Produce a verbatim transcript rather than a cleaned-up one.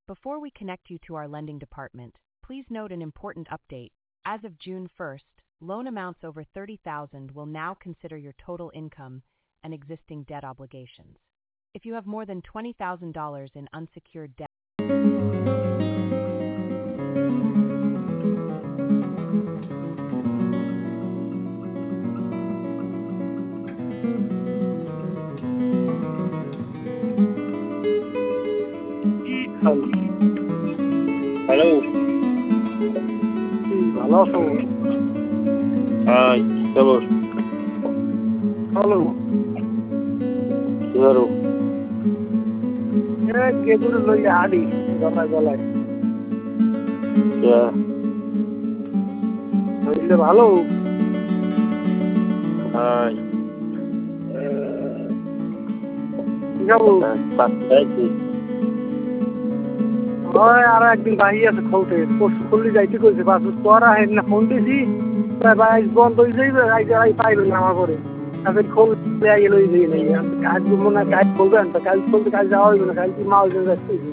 Before we connect you to our lending department, please note an important update. As of June first, loan amounts over thirty thousand dollars will now consider your total income and existing debt obligations. If you have more than twenty thousand dollars in unsecured debt, hello. ভালো আছো? হ্যাঁ, খবর? ভালো। কি করো? গেদুরে লইয়া হাঁটি গলায় গলায়। বুঝলে ভালো? হ্যাঁ। কি খাবো? হয় আর একদিন বাহি আছে খুলতে, পরশু খুললে যাইতে কইছে পাসপোর্ট করা হয় না, ফোন দিছি বাইশ বন্ধ হয়ে যাইবে, আই পাইবেন না আমার পরে তাদের খুলতে আইয়ে লই যাই নাই কাজ মনে হয় কাজ খুলবেন তো কাজ খুলতে কাজ যাওয়া হইবে না, কাজ কি মাল যাচ্ছে।